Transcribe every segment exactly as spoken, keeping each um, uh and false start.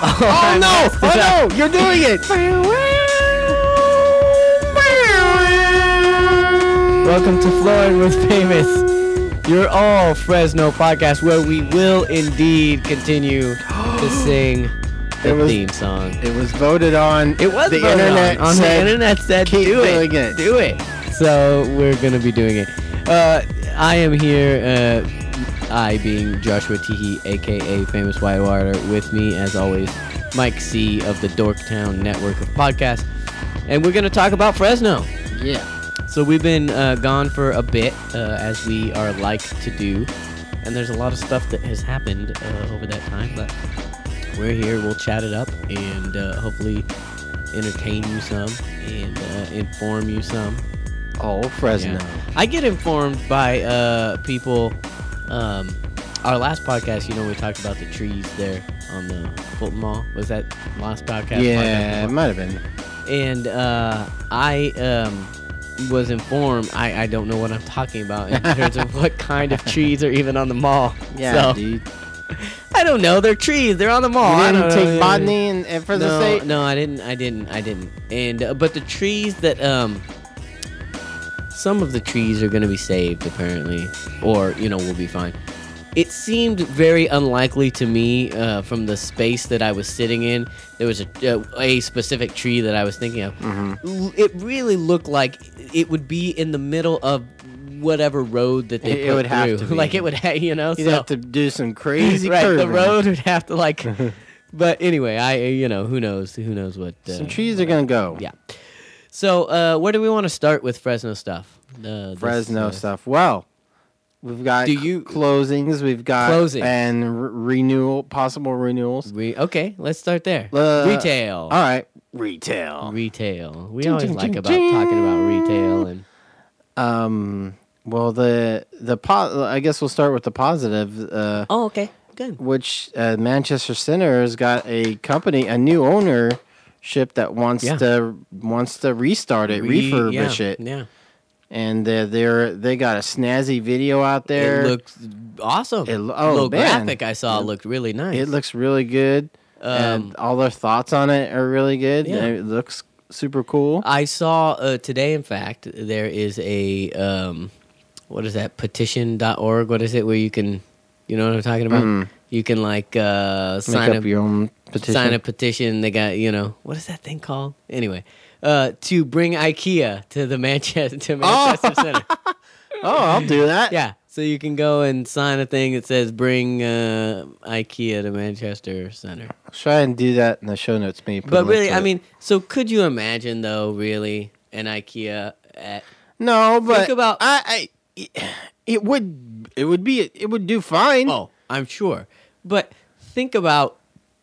Oh no! Oh no! You're doing it! Welcome to Flooring with Famous, your all Fresno podcast where we will indeed continue to sing the was, theme song. It was voted on. It was the voted internet on. on said, the internet said keep do it. doing it. Do it. So we're going to be doing it. Uh, I am here, uh, I being Joshua Teehee, a k a. Famous Whitewater. With me, as always, Mike C. of the Dorktown Network of Podcasts. And we're going to talk about Fresno. Yeah. So we've been uh, gone for a bit, uh, as we are like to do. And there's a lot of stuff that has happened uh, over that time. But we're here. We'll chat it up and uh, hopefully entertain you some and uh, inform you some. Oh, Fresno. Yeah. I get informed by uh, people. Um, our last podcast, you know, we talked about the trees there on the Fulton Mall. Was that last podcast? Yeah, podcast it might have been. And uh, I um, was informed. I, I don't know what I'm talking about in terms of what kind of trees are even on the mall. Yeah, so, dude. I don't know. They're trees. They're on the mall. You I didn't don't take know. botany and, and Fresno no, State? No, I didn't. I didn't. I didn't. And uh, but the trees that um. Some of the trees are going to be saved, apparently, or, you know, we'll be fine. It seemed very unlikely to me uh, from the space that I was sitting in. There was a, uh, a specific tree that I was thinking of. Mm-hmm. It really looked like it would be in the middle of whatever road that they It- it put would have through. to be. Like, it would, ha- you know, You'd so, have to do some crazy right, curving. the road would have to, like, but anyway, I, you know, who knows, who knows what. Uh, Some trees are going to go. Yeah. So, uh, where do we want to start with Fresno stuff? Uh, this, Fresno uh, stuff. Well, we've got Do you- closings. We've got Closings. and re- renewal, possible renewals. We, okay, let's start there. Uh, retail. All right, retail. Retail. We Ching, always ching, like ching, about ching. talking about retail and Um. Well, the the po- I guess we'll start with the positive. Uh, oh, okay, good. which uh, Manchester Center has got a company, a new ownership that wants Yeah. to wants to restart it, Re- refurbish yeah, it, Yeah, and they're, they're they got a snazzy video out there. it looks awesome. It- The oh, little man. graphic I saw It- looked really nice. It looks really good, Um, and all their thoughts on it are really good. Yeah. It looks super cool. I saw uh, today, in fact, there is a um, what is that? petition dot org. What is it? Where you can, you know what I'm talking about? Mm. You can like uh, Make sign up a your own petition. sign a petition. They got, you know, what is that thing called? Anyway, uh, to bring IKEA to the Manchester to Manchester Center. Oh, I'll do that. Yeah, so you can go and sign a thing that says "Bring uh, IKEA to Manchester Center." I'll try and do that in the show notes. Maybe. put a But link really, to I it. mean, so could you imagine though, really, an IKEA at no, but about- I, I, it would, it would be, it would do fine. Oh, I'm sure. But think about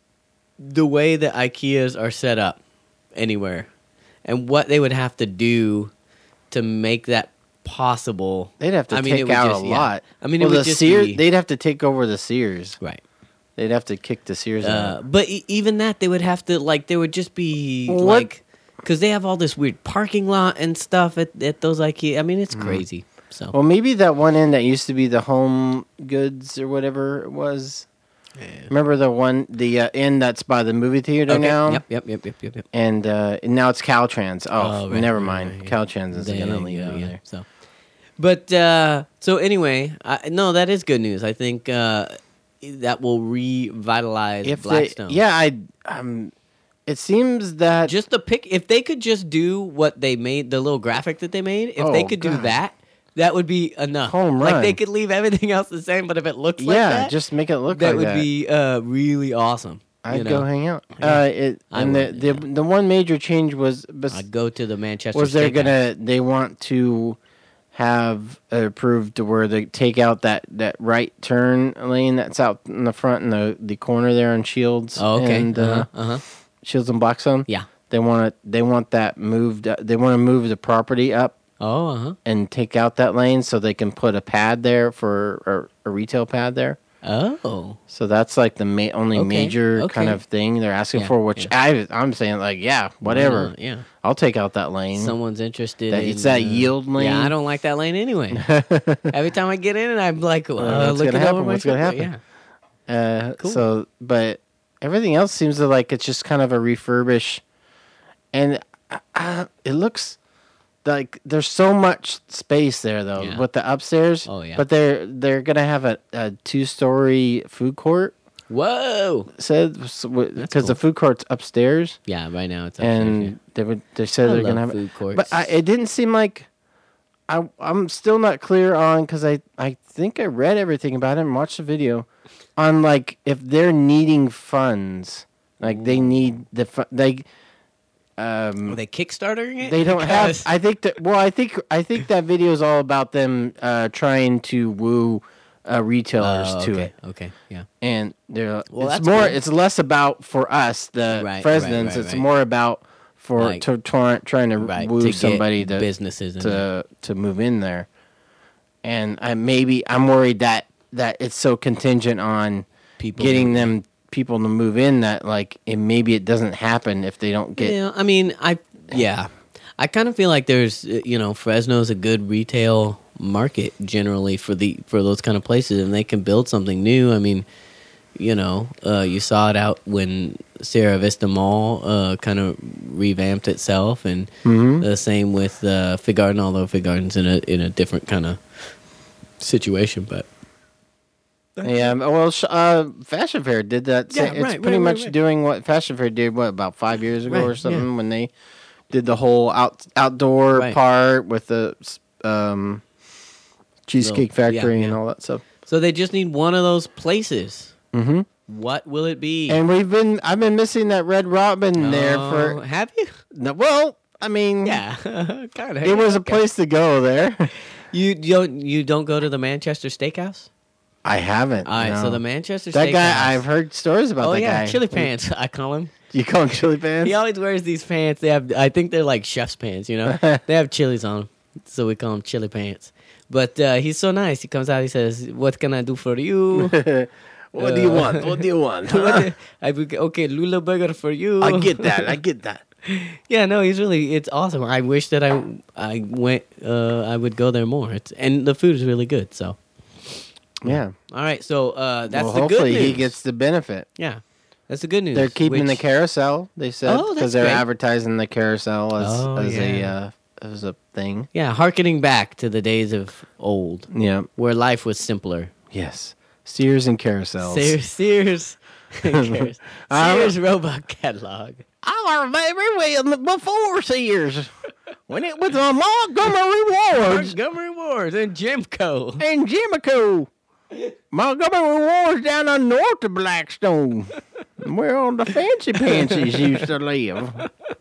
the way that IKEAs are set up anywhere and what they would have to do to make that possible. They'd have to I mean, it take would out just- a yeah. lot. I mean, well, it would the just Sears, be... they'd have to take over the Sears. Right. They'd have to kick the Sears Uh, out. but e- even that, they would have to, like, there would just be, What? like... Because they have all this weird parking lot and stuff at, at those IKEA. I mean, it's crazy. So Well, maybe that one end that used to be the Home Goods or whatever it was. yeah. Remember the one, the uh, end that's by the movie theater Okay. now? Yep, yep, yep, yep, yep, yep. And, uh, and now it's Caltrans. Oh, Oh, right, never right, mind. right, yeah. Caltrans isn't There going to you leave go, it yeah. there. So, but uh, so anyway, I, no, that is good news. I think uh, that will revitalize If they, Blackstone. yeah, I, um, it seems that just the pick. If they could just do what they made, the little graphic that they made. If Oh, they could do God. that, that would be enough. Home Like run. they could leave everything else the same, but if it looks like yeah, that, just make it look that like would that. be uh, really awesome. I'd you know? go hang out. Yeah. Uh, it I and the, would, the yeah. the one major change was bes- I'd go to the Manchester. was they're Steakhouse. gonna they want to have uh, approved to where they take out that, that right turn lane that's out in the front in the, the corner there on Shields. Oh, okay. And, uh, uh-huh. uh-huh. Shields and Blackstone. Yeah. They want it. They want that moved. Uh, they want to move the property up Oh, uh-huh. and take out that lane so they can put a pad there for a, a retail pad there. Oh. So that's like the ma- only Okay, major okay. kind of thing they're asking Yeah, for. Which yeah. I I'm saying like yeah Why whatever. not? Yeah. I'll take out that lane. Someone's interested That- in... it's that uh, yield lane. Yeah, I don't like that lane anyway. Every time I get in it, I'm like, uh, what's looking gonna happen? over my What's gonna shoulder. happen? Uh, Cool. So, but everything else seems to like it's just kind of a refurbish, and uh, uh, it looks like there's so much space there though Yeah. with the upstairs. Oh, yeah. But they're they're gonna have a, a two story food court. Whoa. Said because cool. the food court's upstairs, Yeah, right now it's upstairs. and yeah. they would they said I they're love gonna have it. food courts. But I, it didn't seem like I I'm still not clear on because I I think I read everything about it and watched the video on like if they're needing funds, like they need the fu- they um Are they kickstartering it? they don't have. Because- I think that well I think I think that video is all about them uh, trying to woo uh, retailers Oh, to okay, it. Okay, yeah. And they're Well, it's that's more. good. It's less about for us, the Right, presidents. right, right, it's right. more about for Like- to, try, trying to Right. woo to get somebody to businesses in to there. to move in there. And I maybe I'm worried that that it's so contingent on people getting moving. them people to move in that like it maybe it doesn't happen if they don't get. Yeah, I mean, I yeah, I kind of feel like there's uh, you know Fresno's a good retail market generally for the for those kind of places, and they can build something new. I mean, you know, uh, you saw it out when Sierra Vista Mall uh, kind of revamped itself, and Mhm. the same with uh, Fig Garden, although Fig Garden's in a in a different kind of situation, but. Yeah, well, sh- uh, Fashion Fair did that. sa- Yeah, it's right, pretty right, much right, right. doing what Fashion Fair did. What about five years ago Right, or something yeah. when they did the whole out outdoor Right. part with the um, Cheesecake Little- yeah, Factory and yeah. all that stuff. So they just need one of those places. Mm-hmm. What will it be? And we've been I've been missing that Red Robin there Oh, for have you? no, well, I mean, Yeah, kind of. it was a place to go there. You don't you don't go to the Manchester Steakhouse? I haven't. All right, no. so the Manchester that Steakhouse. guy I've heard stories about Oh that yeah, guy. chili pants. I call him. You call him chili pants? He always wears these pants. They have. I think they're like chef's pants. You know, they have chilies on them, so we call them chili pants. But uh, he's so nice. He comes out. He says, "What can I do for you?" What do you Uh, want? What do you want? What the- I would- okay, Lula burger for you. I get that. I get that. Yeah, no, he's really. It's awesome. I wish that I I went. Uh, I would go there more. It's and the food is really good. So Yeah. all right. So uh, that's well, the good hopefully news. he gets the benefit. Yeah, that's the good news. They're keeping the which- carousel. They said Oh, that's because they're great. advertising the carousel as Oh, as a yeah. uh, as a thing. Yeah, harkening back to the days of old, Yeah. where life was simpler. Yes. Sears and carousels. Sears, Sears, Sears, I- Sears Robot Catalog. I remember when before Sears when it was on Montgomery Wards Montgomery Wars and Jimco. and Jimico. Montgomery Wards down on north of Blackstone, where all the fancy pansies used to live.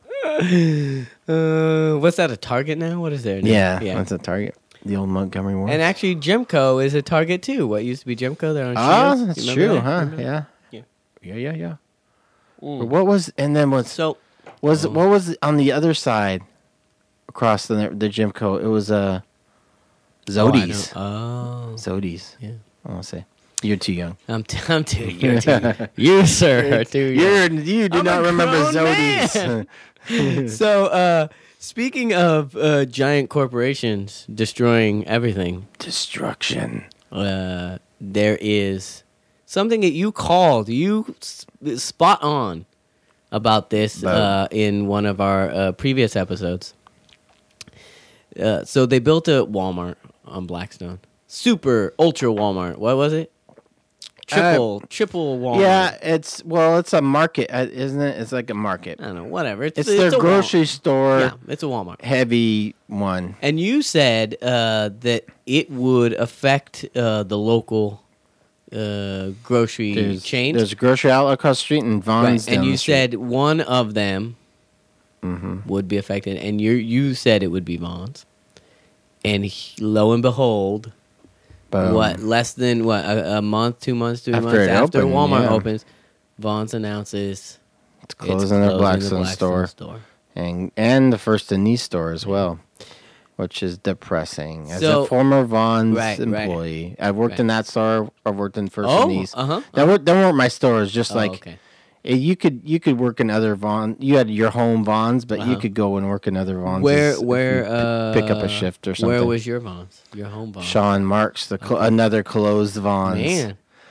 Uh, what's that? A Target now? What is there? Now? Yeah, yeah. that's a Target. The old Montgomery Wards. And actually, Jimco is a Target too. What used to be Jimco there on Oh, Shields? that's You true, remember that? huh? Remember Yeah. Yeah. Yeah, yeah, yeah. Mm. But what was and then what's So was Oh. what was on the other side across the the Jimco? It was uh Zodi's. Oh, I know. Oh, Zodi's. yeah. I want to say you're too young. I'm, t- I'm too. You're too. You sir are too. young. You're you do I'm not a remember grown Zodi's. man. So, uh, speaking of uh, giant corporations destroying everything, Destruction. uh, there is something that you called you s- spot on about this uh, in one of our uh, previous episodes. Uh, so they built a Walmart on Blackstone, super ultra Walmart. What was it? Triple, triple Walmart. Yeah, it's well, it's a market, uh, isn't it? It's like a market. I don't know. Whatever. It's, It's their a grocery Walmart. store Yeah, it's a Walmart. heavy one. And you said uh, that it would affect uh, the local uh, grocery There's, chains. there's a grocery outlet across the street and Right. Vaughn's down And you the street. said one of them Mhm. would be affected, and you you said it would be Vaughn's. And he, lo and behold, Boom. what less than what a, a month, two months, three After months it after opened, Walmart yeah. opens, Vaughn's announces It's it's closing their the Blackstone, Blackstone store. And and the first Denise store as well, which is depressing. As So- a former Vaughn's Right, right. employee, I've worked Right. in that store. I've worked in First Oh, Denise. uh huh. That weren't, that weren't my stores. Just Oh, like okay. eh, you could you could work in other Vaughn. You had your home Vaughn's, but you Uh-huh. could go and work in other Vaughn's. Where if you where pi- uh, pick up a shift or something. Where was your Vaughn's? Your home Vaughn's? Sean Marks, the cl- another closed Vaughn's. Man,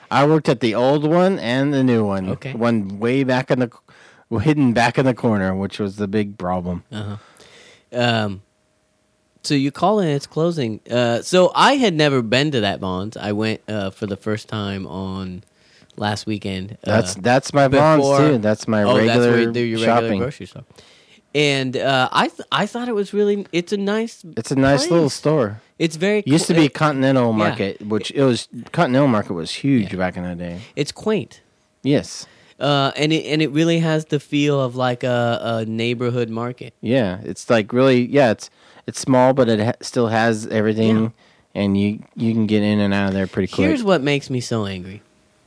I worked at the old one and the new one. Okay. One way back in the, hidden back in the corner, which was the big problem. Uh-huh. Um, so you call in, it's closing. Uh, so I had never been to that Vons. I went uh, for the first time on last weekend. Uh, That's that's my Vons before- too. That's my oh, regular that's where you do your regular shopping. grocery store. And uh, I th- I thought it was really, it's a nice, It's a nice place. little store. It's very It used to qu- be it- Continental yeah. Market, which it was Continental Market was huge Yeah. back in the day. It's quaint. Yes. Uh, and it and it really has the feel of like a, a neighborhood market. Yeah, it's like really yeah, it's it's small but it ha- still has everything Yeah. and you you can get in and out of there pretty quick. Here's what makes me so angry.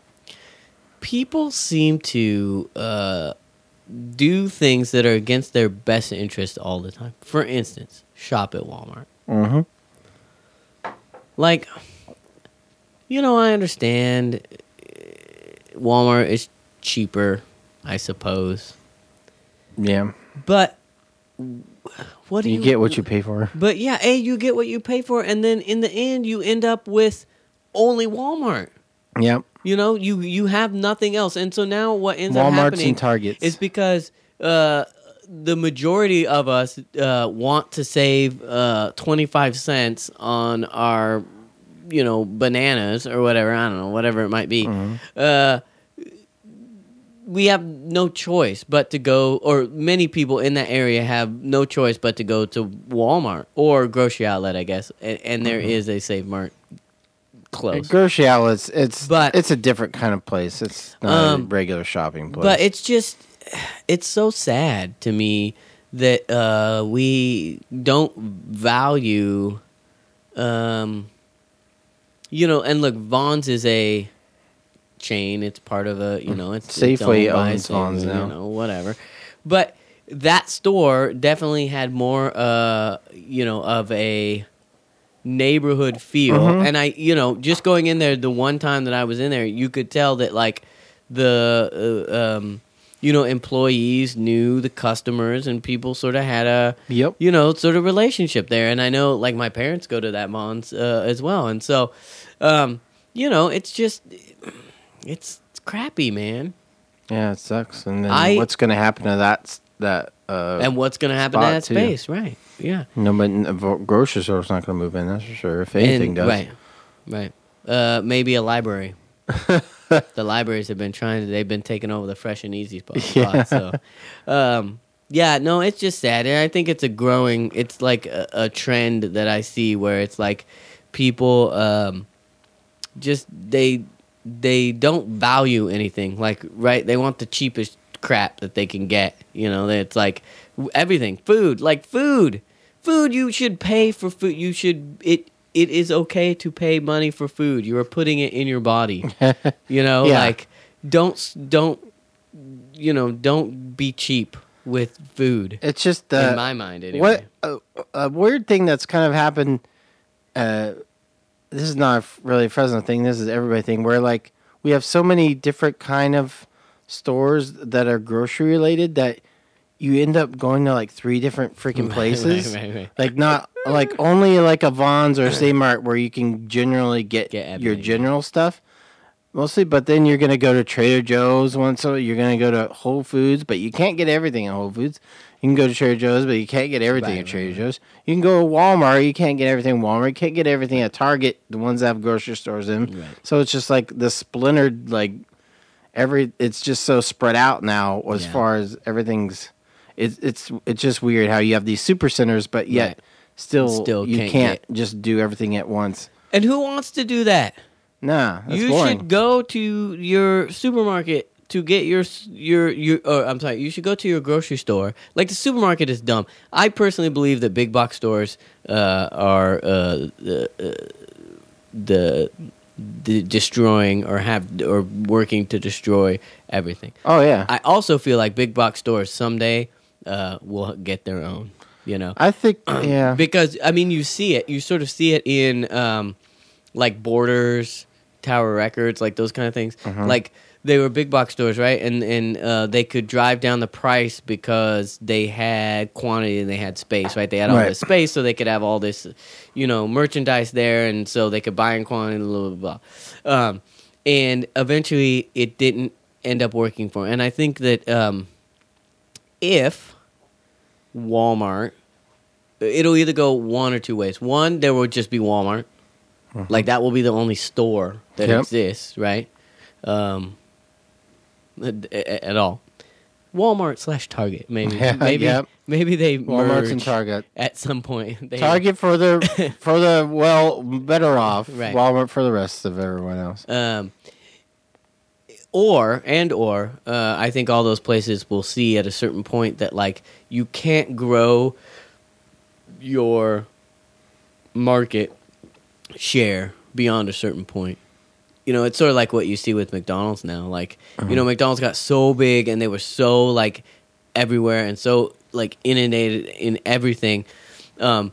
People seem to uh, do things that are against their best interest all the time. For instance, shop at Walmart. Mhm. Like, you know, I understand uh, Walmart is cheaper, I suppose. Yeah. But what do You you, get what you pay for. But yeah, A, you get what you pay for, and then in the end, you end up with only Walmart. Yep. You know, you you have nothing else, and so now what ends up Walmart's happening and Targets. is because uh, the majority of us uh, want to save uh, twenty five cents on our, you know, bananas or whatever. I don't know, whatever it might be. Mm-hmm. Uh, we have no choice but to go, or many people in that area have no choice but to go to Walmart or grocery outlet, I guess. And, and there Mm-hmm. is a Save Mart close. Grocery outlets, it's But- it's a different kind of place. It's not a Um, regular shopping place. But it's just, it's so sad to me that uh, we don't value, um, you know, and look, Vons is a chain. It's part of a, you know, it's it's Safeway owned by owns Safeway, Vons now. You know, whatever. But that store definitely had more, uh, you know, of a neighborhood feel. Mhm. And I, you know, just going in there the one time that I was in there, you could tell that like the, uh, um, you know, employees knew the customers and people sort of had a, Yep. you know, sort of relationship there. And I know like my parents go to that Vons uh, as well. And so, um, you know, it's just, it's, it's crappy, man. Yeah, it sucks. And then I- what's going to happen to that s- that uh And what's going to happen to spot, that too. space, right? Yeah. no, but n- a vo- grocery store's not going to move in. That's for sure. If anything And- does, Right, right. Uh, maybe a library. The libraries have been trying to, they've been taking over the fresh and easy spot. Yeah. So, um, yeah, no, it's just sad. And I think it's a growing, it's like a, a trend that I see where it's like people um, just, they, they don't value anything. Like, right, they want the cheapest crap that they can get. You know, it's like everything, food, like food. Food, you should pay for food. You should, it, it is okay to pay money for food. You are putting it in your body. You know, Yeah. like don't s- don't you know don't be cheap with food. it's just uh, in my mind, anyway. what a, a weird thing that's kind of happened. Uh, this is not a f- really a Fresno thing. This is everybody thing. Where like we have so many different kind of stores that are grocery related that you end up going to like three different freaking Right, places. right, right, right. Like not like only like a Vons or a Save-Mart where you can generally get, Get your everything. general stuff. Mostly, but then you're gonna go to Trader Joe's once. So you're gonna go to Whole Foods, but you can't get everything at Whole Foods. You can go to Trader Joe's, but you can't get everything Right, at Trader right, Joe's. You can go to Walmart, you can't get everything at Walmart. You can't get everything at Target, the ones that have grocery stores in. Right. So it's just like the splintered, like every. It's just so spread out now as Yeah. far as everything's. It's it's it's just weird how you have these super centers, but yet Right. still, Still you can't can't, just do everything at once. And who wants to do that? Nah, that's you boring. should go to your supermarket to get your s- your your. Or, I'm sorry. You should go to your grocery store. Like the supermarket is dumb. I personally believe that big box stores uh, are uh, the, uh, the the destroying or have or working to destroy everything. Oh yeah, I also feel like big box stores someday uh, will get their own. You know, I think yeah. because I mean, you see it. You sort of see it in um, like Borders, Tower Records, like those kind of things. Mm-hmm. Like they were big box stores, right? And and uh, they could drive down the price because they had quantity and they had space, right? They had all Right. this space, so they could have all this, you know, merchandise there, and so they could buy in quantity, blah blah blah. Um, and eventually it didn't end up working for him. And I think that um, if Walmart, it'll either go one or two ways. One, there will just be Walmart. Mm-hmm. Like, that will be the only store that yep. exists, right? Um, at, at all. Walmart slash Target, maybe. Yeah, maybe yep. maybe they Walmart's merge and Target at some point. They, Target for the for the well better off. Right. Walmart for the rest of everyone else. Um, or and or uh, I think all those places will see at a certain point that like you can't grow your market share beyond a certain point. You know, it's sort of like what you see with McDonald's now. Like, uh-huh. you know, McDonald's got so big and they were so, like, everywhere and so, like, inundated in everything um,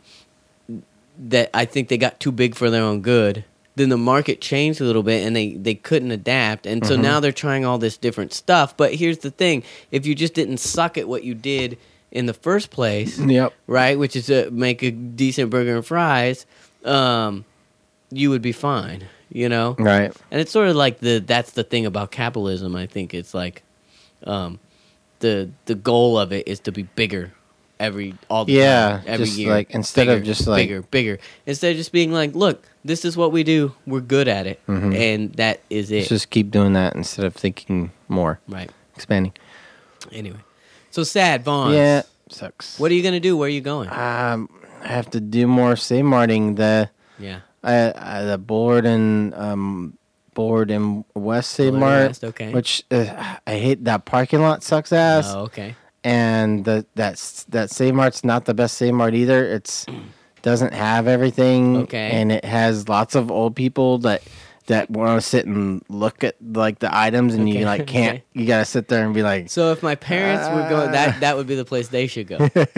that I think they got too big for their own good. Then the market changed a little bit and they, they couldn't adapt. And so uh-huh. now they're trying all this different stuff. But here's the thing. If you just didn't suck at what you did in the first place, yep. right, which is to make a decent burger and fries, um, you would be fine. You know, right? And it's sort of like the that's the thing about capitalism. I think it's like, um, the the goal of it is to be bigger every all the yeah, time, every just year. Like instead bigger, of just like bigger, bigger. Instead of just being like, look, this is what we do. We're good at it, mm-hmm. and that is it. Let's just keep doing that instead of thinking more. Right, expanding. Anyway, so sad, Vaughn. Yeah, sucks. What are you gonna do? Where are you going? Um, I have to do more Save-Marting. The yeah. I, I the board and um board in West Save-Mart, okay. which uh, I hate. That parking lot sucks ass. Oh, okay. And the that's that Save-Mart's not the best Save-Mart either. It's doesn't have everything. Okay. And it has lots of old people that that want to sit and look at like the items, and okay. you like can't. Okay. You gotta sit there and be like. So if my parents uh, were going, that that would be the place they should go.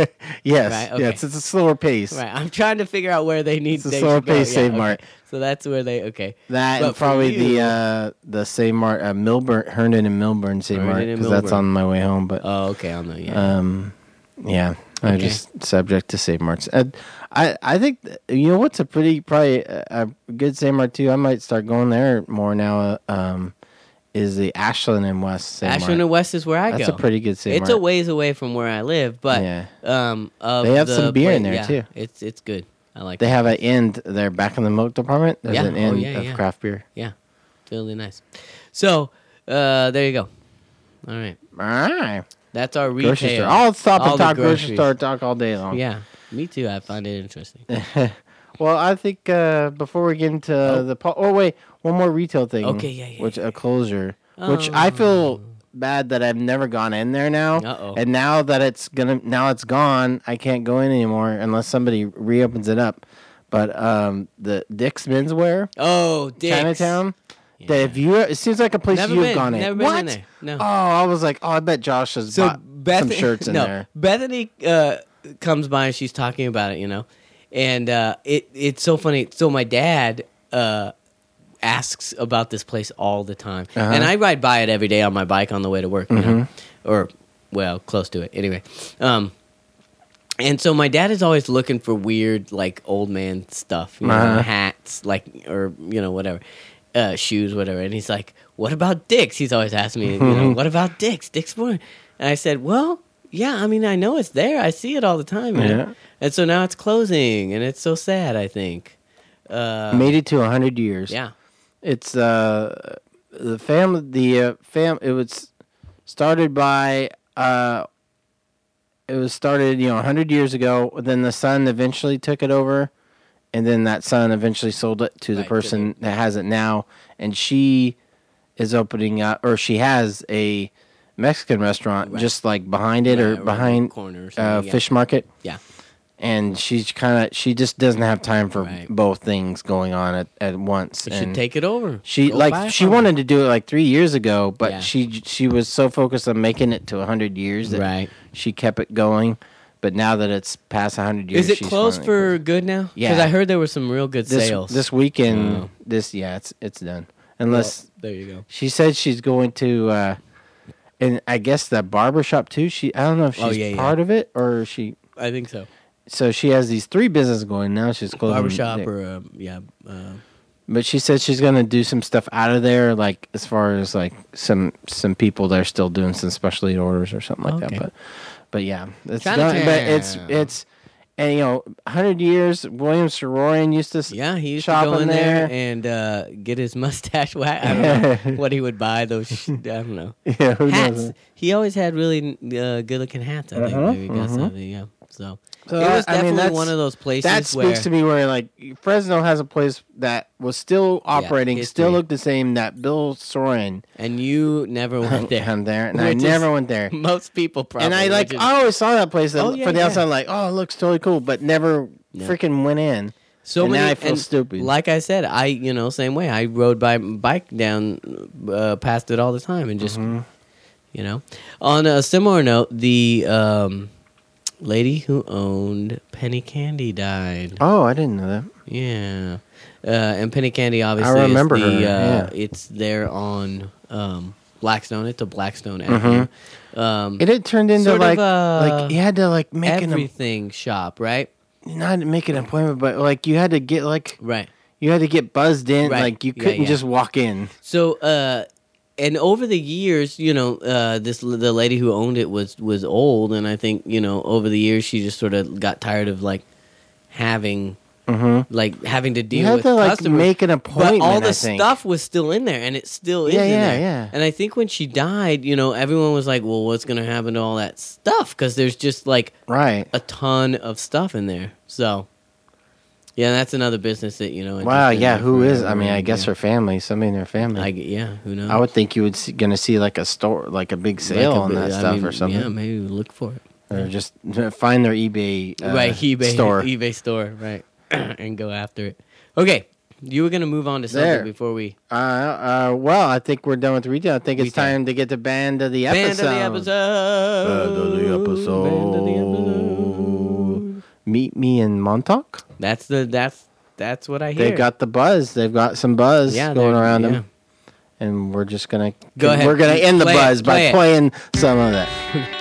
yes, right? Okay. yes, it's a slower pace. Right, I'm trying to figure out where they need. It's a they slower pace yeah, Save-Mart. Okay. So that's where they okay. That but and probably you, the uh, the Save-Mart uh, Milburn, Herndon and Milburn Save-Mart because that's on my way home. But oh, okay, I'll know. Yeah, um, yeah. I'm okay. just subject to Save-Marts. And I, I think, you know what's a pretty, probably a, a good Save-Mart too, I might start going there more now, um, is the Ashland and West Save-Mart. Ashland and West is where I That's go. That's a pretty good Save-Mart. It's a ways away from where I live, but yeah. um, of they have the some beer place, in there yeah, too. It's it's good. I like They that. have an end there back in the milk department. There's yeah. an end oh, yeah, of yeah. craft beer. Yeah, really nice. So, uh, there you go. All right. All right. That's our retail. Grocery store. I'll stop all and talk grocery store talk all day long. Yeah, me too. I find it interesting. Well, I think uh, before we get into oh. the... Po- oh, wait. One more retail thing. Okay, yeah, yeah. Which yeah. a closure. Oh. Which I feel bad that I've never gone in there now. Uh-oh. And now that it's gonna... Now it's gone, I can't go in anymore unless somebody reopens it up. But um, the Dick's Menswear. Oh, Dick's. Chinatown. Yeah. If you, it seems like a place never you've been, gone in. Never been what? in there. No. Oh, I was like, oh, I bet Josh has so bought Beth- some shirts in no, there. Bethany uh, comes by and she's talking about it, you know, and uh, it it's so funny. So my dad uh, asks about this place all the time, uh-huh. and I ride by it every day on my bike on the way to work, you mm-hmm. know, or well, close to it. Anyway, um, and so my dad is always looking for weird, like old man stuff, you know, uh-huh. hats, like or you know whatever. Uh, shoes, whatever, and he's like, "What about Dick's?" He's always asking me, you know, "What about Dick's? Dick's Sporting?" And I said, "Well, yeah, I mean, I know it's there. I see it all the time, man." Yeah. And so now it's closing, and it's so sad. I think uh, made it to a hundred years. Yeah, it's uh the family. The uh, fam. It was started by uh. It was started, you know, a hundred years ago. Then the son eventually took it over. And then that son eventually sold it to the right, person to that has it now. And she is opening up, or she has a Mexican restaurant right. just like behind it right, or behind corner or uh, yeah. Fish Market. Yeah. And she's kind of, she just doesn't have time for right. both things going on at, at once. You and should take it over. She Go like she wanted to do it like three years ago, but yeah. she she was so focused on making it to a hundred years that right. she kept it going. But now that it's past one hundred years, is it she's closed for closed. good now? Yeah, because I heard there were some real good this, sales this weekend. oh. This yeah, it's it's done. Unless well, there you go. She said she's going to, uh, and I guess the barber shop too. She I don't know if she's oh, yeah, part yeah. of it or she. I think so. So she has these three businesses going now. She's closing barbershop the, or uh, yeah, uh, But she said she's gonna do some stuff out of there, like as far as like some some people that are still doing some special lead orders or something like Okay. that. But but yeah, it's Chinatown. done, but it's it's and you know, hundred years. William Saroyan used to s- Yeah, he used shop to go in there, there. and uh, get his mustache wax. I don't know what he would buy. Those, sh- I don't know. Yeah, who Hats. knows? He always had really uh, good-looking hats. I think Uh-huh, maybe got uh-huh. something. Yeah. So, So it that- was I mean, definitely that's- one of those places That speaks where to me where like Fresno has a place that was still operating, still history. looked the same. That Bill Soren and you never went there. there, there, and I Which is- never went there. Most people probably. And I like, which is- I always saw that place that, Oh, yeah, for the yeah. outside, like, oh, it looks totally cool, but never No. freaking went in. so and many. now I feel and stupid. Like I said, I you know same way. I rode by bike down uh, past it all the time, and just Mm-hmm. you know. On a similar note, the um, lady who owned Penny Candy died. Oh, I didn't know that. Yeah, uh, and Penny Candy obviously remember is the, her, Uh, yeah. it's there on um, Blackstone. It's a Blackstone Avenue. Um, It had turned into Sort of, like, uh, like you had to like make an everything shop, right? not make an appointment, but like you had to get like Right. you had to get buzzed in. Right. Like you Yeah, couldn't yeah. just walk in. So, uh, and over the years, you know, uh, this the lady who owned it was was old, and I think you know over the years she just sort of got tired of like having Mm-hmm. like having to deal You had with to like customers. make an appointment. But all the I think. stuff was still in there, and it still is Yeah, in yeah, there. yeah. And I think when she died, you know, everyone was like, "Well, what's going to happen to all that stuff?" Because there's just like Right. a ton of stuff in there. So, yeah, that's another business that you know. it's Wow. just been Yeah. there Who is? forever, I mean, I and, guess yeah. her family. Somebody in her family. I, yeah, who knows? I would think you would see, gonna see like a store, like a big sale Like a on bit- that I stuff mean, or something, Yeah, maybe look for it. or just find their eBay uh, right, eBay store. eBay store, right, and go after it. Okay, you were gonna move on to something There. before we Uh, uh, well, I think we're done with retail. I think it's Retail. time to get to band of the band episode. of the episode. Band of the episode. Band of the episode. Meet me in Montauk. That's the that's that's what I hear. They've got the buzz. They've got some buzz yeah, going they're- around yeah. them, and we're just gonna Go ahead. We're gonna end the Play it. buzz by Play it. playing some of that.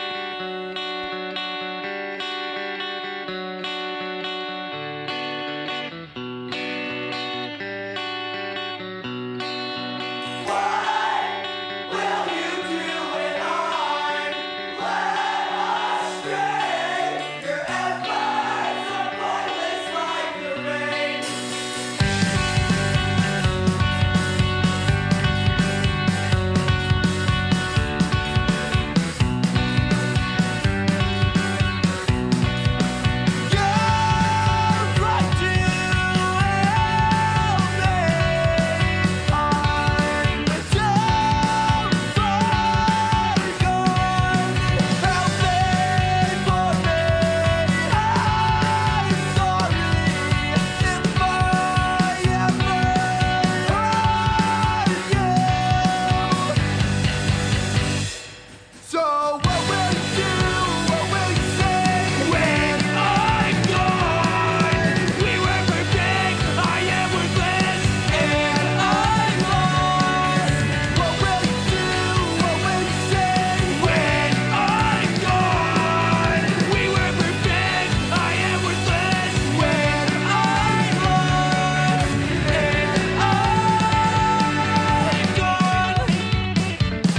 So what will you do? What will you say when I'm gone? We were perfect, I am worthless, and I'm lost. What will you do? What will you say when I'm gone? We were perfect, I am worthless, when I'm lost, and I'm gone.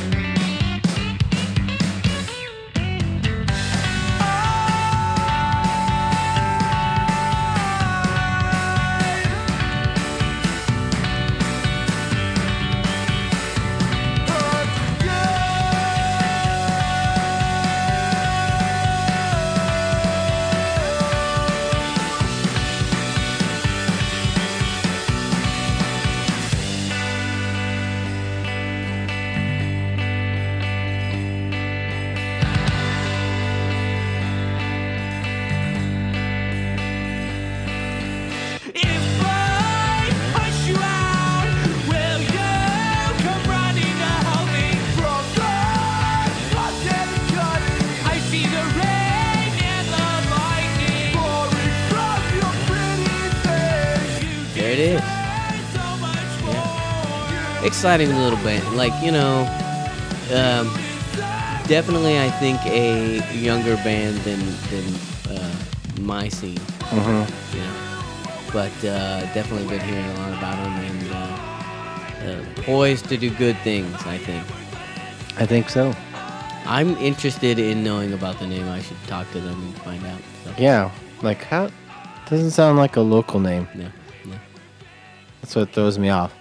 If I push you out, will you come running to help me? From the lost and cutting, I see the rain and the lightning pouring from your pretty face. You There it is. deserve so much more. Exciting little band, like you know, um, definitely I think a younger band than than uh, my scene. Mhm. You know, but uh, definitely been hearing a lot about them and uh, uh, poised to do good things, I think. I think so. I'm interested in knowing about the name. I should talk to them and find out. So. Yeah, like how doesn't sound like a local name. No, no. That's what throws me off.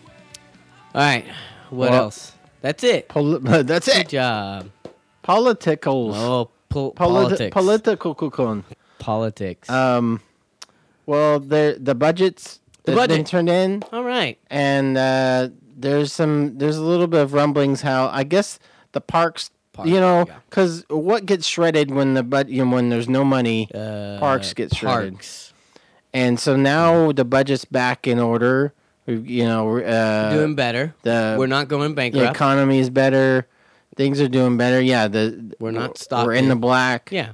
All right. What Well- else? That's it. Poli- that's Good it. job. Politicals. Oh, po- Politi- politics. Political cocoon. politics. Um, well, the the budgets The that's been budget. turned in, All right. and uh, there's some there's a little bit of rumblings how I guess the parks, Park, you know, yeah. because what gets shredded when the but you know, when there's no money, Uh, Parks get shredded. Parks. and so now the budget's back in order. We- You know, uh, Doing better. the We're not going the bankrupt. economy is better. Things are doing better. Yeah, the We're not We're in stocking. the black. yeah.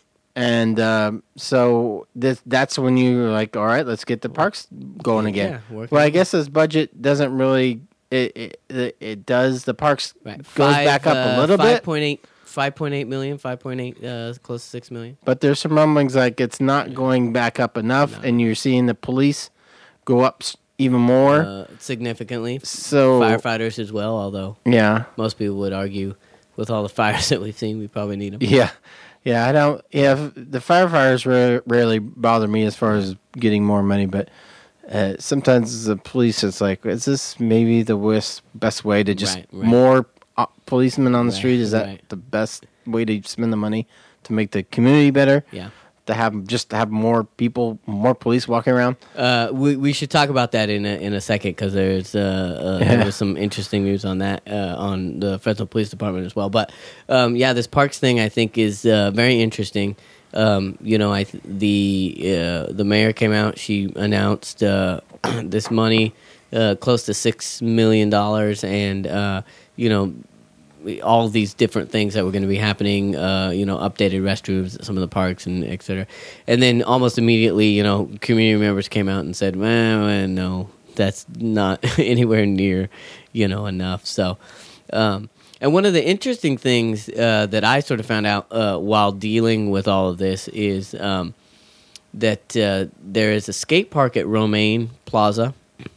And um, so this, that's when you're like, all right, let's get the parks going again. Yeah, working well, I again. guess this budget doesn't really. It it, it, it does. The parks Right. goes Five, back up uh, a little five bit, point eight five point eight million, five point eight, uh, close to six million. but there's some rumblings like it's not going back up enough, No. and you're seeing the police go up s- even more. Uh, significantly. so Firefighters as well, although yeah, most people would argue with all the fires that we've seen, we probably need them. yeah, yeah. I don't. Yeah, f- the firefighters ra- rarely bother me as far as getting more money, but. Uh, sometimes the police, it's like, is this maybe the worst, best way to just Right, right. more uh, policemen on the Right, street? Is that right. the best way to spend the money to make the community better? Yeah. To have just to have more people, more police walking around. Uh, we we should talk about that in a, in a second because there's uh, uh, Yeah. there's some interesting news on that uh, on the Fresno Police Department as well. But um, yeah, this parks thing I think is uh, very interesting. Um, you know, I th- the uh, the mayor came out. She announced uh, this money, uh, close to six million dollars, and uh, you know. all these different things that were going to be happening, uh, you know, updated restrooms at some of the parks and et cetera. And then almost immediately, you know, community members came out and said, well, well no, that's not anywhere near, you know, enough. So, um, and one of the interesting things uh, that I sort of found out uh, while dealing with all of this is um, that uh, there is a skate park at Romaine Plaza,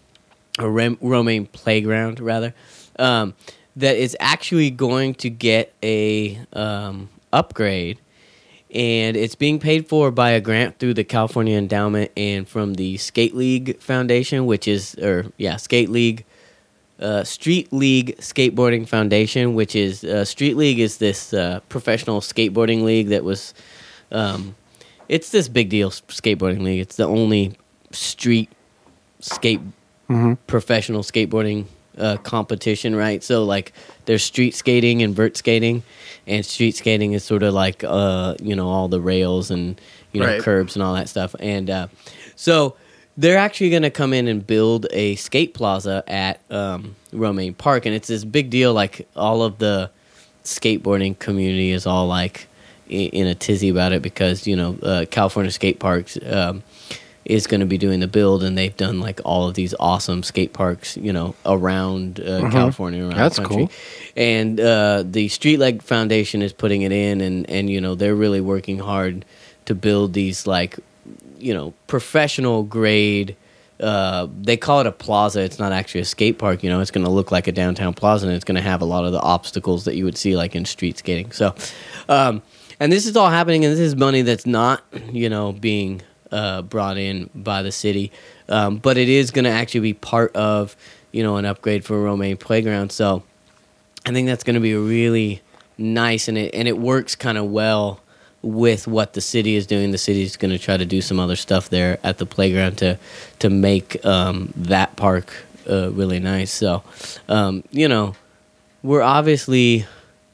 or Rem- Romaine Playground, rather, um, that is actually going to get a um, upgrade, and it's being paid for by a grant through the California Endowment and from the Skate League Foundation, which is, or yeah, Skate League, uh, Street League Skateboarding Foundation, which is uh, Street League is this uh, professional skateboarding league that was, um, it's this big deal s- skateboarding league. It's the only street skate professional skateboarding uh, competition, right? So like there's street skating and vert skating, and street skating is sort of like uh, you know, all the rails and you know, Right. curbs and all that stuff. And uh, so they're actually going to come in and build a skate plaza at um, Romaine Park, and it's this big deal. Like all of the skateboarding community is all like in, in a tizzy about it because you know uh, California skate parks. Um, is going to be doing the build, and they've done like all of these awesome skate parks, you know, around uh, California, around That's the country. cool. And uh, the Street Leg Foundation is putting it in, and and you know they're really working hard to build these like, you know, professional grade. Uh, they call it a plaza. It's not actually a skate park. You know, it's going to look like a downtown plaza, and it's going to have a lot of the obstacles that you would see like in street skating. So, um, and this is all happening, and this is money that's not, you know, being Uh, brought in by the city, um, but it is going to actually be part of, you know, an upgrade for Romaine Playground. So I think that's going to be really nice, and it and it works kind of well with what the city is doing. The city is going to try to do some other stuff there at the playground to to make um, that park uh, really nice. So, um, you know, we're obviously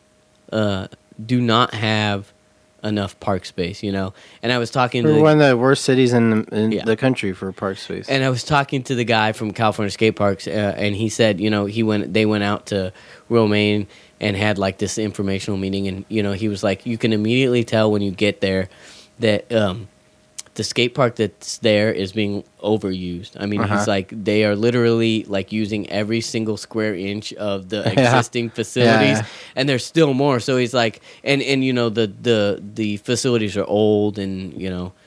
uh, do not have enough park space, you know. And I was talking to We're the, one of the worst cities in, in Yeah. the country for park space. and I was talking to the guy from California Skate Parks, uh, and he said, you know, he went, they went out to Romaine and had like this informational meeting, and you know, he was like, you can immediately tell when you get there that um, the skate park that's there is being overused. I mean, Uh-huh. he's like, they are literally like using every single square inch of the Yeah. existing facilities, Yeah. and there's still more. So he's like, and and you know, the the the facilities are old, and you know.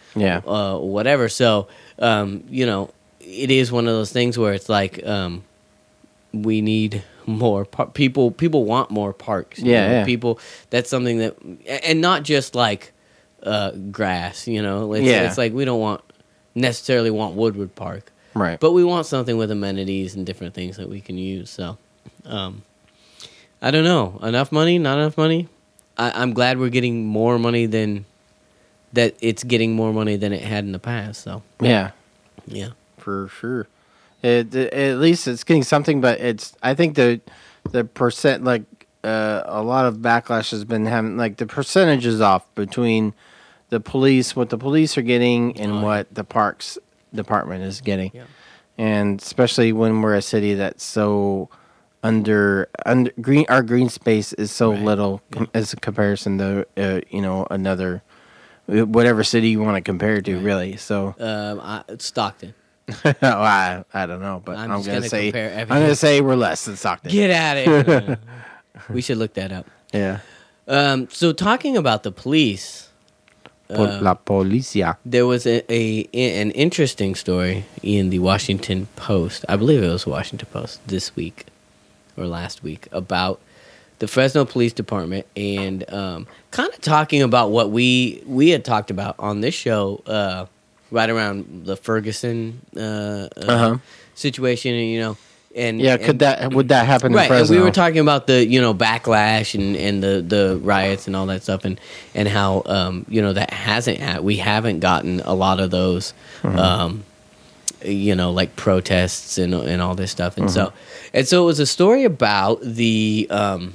Yeah. uh, whatever. So, um, you know, it is one of those things where it's like um, we need more par- people. People want more parks. you Yeah, know? yeah. People. That's something that, and not just like uh, grass. You know, it's, Yeah. it's like we don't want necessarily want Woodward Park, Right. but we want something with amenities and different things that we can use. So, um, I don't know. Enough money? Not enough money? I, I'm glad we're getting more money than that. It's getting more money than it had in the past. So, Yeah. yeah. For sure. It, it- at least it's getting something, but it's. I think the the percent like uh, a lot of backlash has been having like the percentage is off between the police, what the police are getting, and Oh, yeah. what the parks department is getting, Yeah. and especially when we're a city that's so under under green. Our green space is so Right. little com- as a comparison to uh, you know another whatever city you want to compare it to, Right. really. So. Um, I, Stockton. oh, I, I don't know, but I'm I'm, just gonna, gonna say compare I'm everything. gonna say we're less than Stockton. Get out of here. We should look that up. Yeah, Um, so talking about the police, Po- uh, la policia. there was a, a an interesting story in the Washington Post. I believe it was Washington Post this week or last week about the Fresno Police Department and um, kind of talking about what we we had talked about on this show uh, right around the Ferguson uh, uh, Uh-huh. situation, and you know, and Yeah, could and- that would that happen in right, and Fresno? we were talking about the you know backlash and, and the, the riots and all that stuff, and and how um, you know that hasn't ha- we haven't gotten a lot of those, um, you know, like protests and and all this stuff, and so and so it was a story about the um,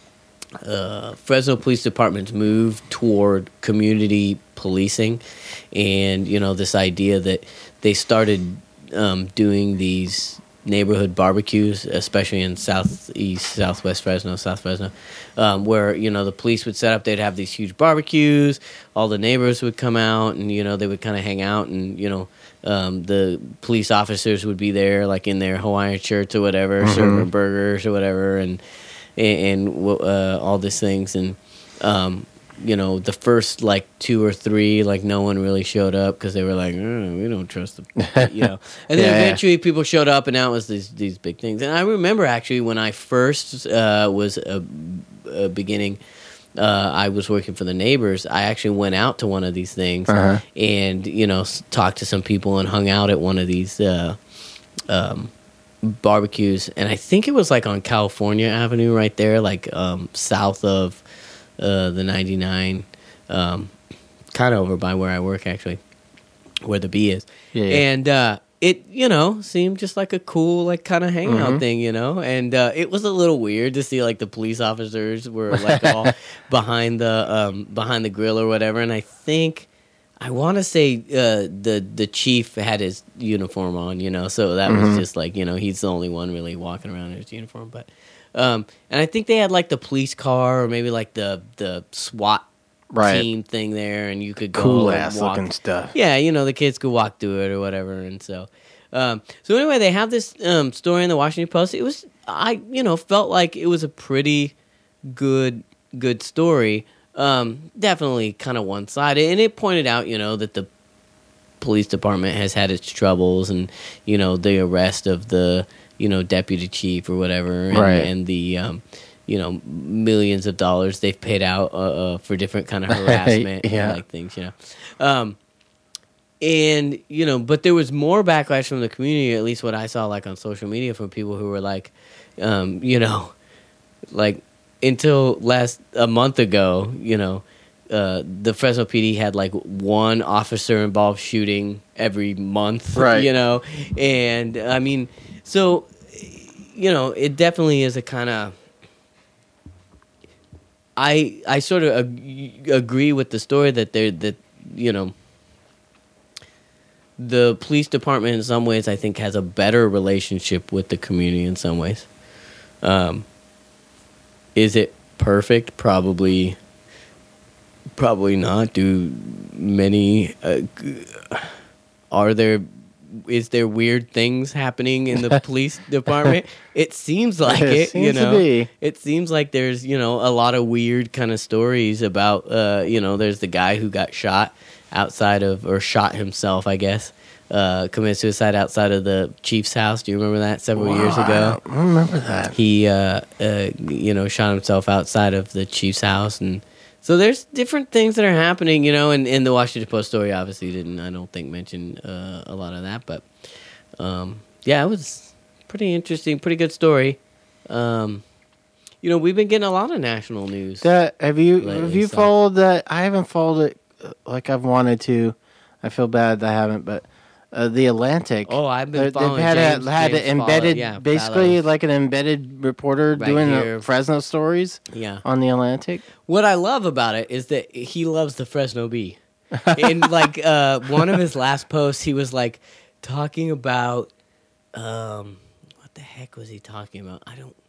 uh, Fresno Police Department's move toward community policing, and you know this idea that they started um, doing these neighborhood barbecues, especially in southeast, southwest Fresno, South Fresno, um, where you know the police would set up. They'd have these huge barbecues. All the neighbors would come out, and you know they would kind of hang out, and you know um, the police officers would be there, like in their Hawaiian shirts or whatever, serving burgers or whatever, and and, and uh, all these things, and um, you know, the first like two or three, like no one really showed up because they were like, "Uh, we don't trust them, you know. And then Yeah, yeah. eventually people showed up, and now it was these these big things. And I remember actually when I first uh, was a, a beginning, uh, I was working for the neighbors. I actually went out to one of these things Uh-huh. and you know s- talked to some people and hung out at one of these uh, um, barbecues. And I think it was like on California Avenue, right there, like um, south of. Uh, the ninety-nine, um, kind of over by where I work, actually, where the B is. Yeah, yeah. And uh, it, you know, seemed just like a cool, like, kind of hangout Mhm. thing, you know? And uh, it was a little weird to see, like, the police officers were, like, all behind the um, behind the grill or whatever. And I think, I want to say uh, the, the chief had his uniform on, you know? So that was Mhm. just, like, you know, he's the only one really walking around in his uniform. But... Um, and I think they had like the police car or maybe like the the SWAT Right. team thing there, and you could go Cool and ass walk. looking stuff. Yeah, you know the kids could walk through it or whatever, and so um, so anyway, they have this um, story in the Washington Post. It was I you know felt like it was a pretty good good story. Um, definitely kind of one sided, and it pointed out you know that the police department has had its troubles, and you know the arrest of the you know deputy chief or whatever, and, Right. and the um, you know millions of dollars they've paid out uh, uh, for different kind of harassment Yeah. and like things, you know. Um, and you know, but there was more backlash from the community, at least what I saw, like on social media, from people who were like, um, you know, like until last a month ago, you know, uh, the Fresno P D had like one officer involved shooting every month, Right. you know, and I mean, so you know, it definitely is a kind of. I I sort of ag- agree with the story that there that you know. The police department, in some ways, I think, has a better relationship with the community. In some ways, um, is it perfect? Probably, probably not. Do many? Uh, g- are there? Is there weird things happening in the police department? It seems like It it. you seems to know, be. it seems like there's you know a lot of weird kind of stories about. Uh, you know, there's the guy who got shot outside of, or shot himself, I guess. Uh, committed suicide outside of the chief's house. Do you remember that several years Wow, ago? I don't remember that. He, uh, uh, you know, shot himself outside of the chief's house, and so there's different things that are happening, you know. And in the Washington Post story, obviously didn't, I don't think, mention uh, a lot of that, but um, yeah, it was pretty interesting, pretty good story. Um, you know, we've been getting a lot of national news. That have you Lately, have you so- followed that? I haven't followed it uh, like I've wanted to. I feel bad that I haven't, but uh, the Atlantic. Oh, I've been they're- following they've had James- a, had James an Follow- embedded, yeah, basically Fallows. like an embedded reporter Right doing here. the Fresno stories Yeah. on the Atlantic. What I love about it is that he loves the Fresno Bee. In like uh, one of his last posts, he was like talking about um, what the heck was he talking about? I don't.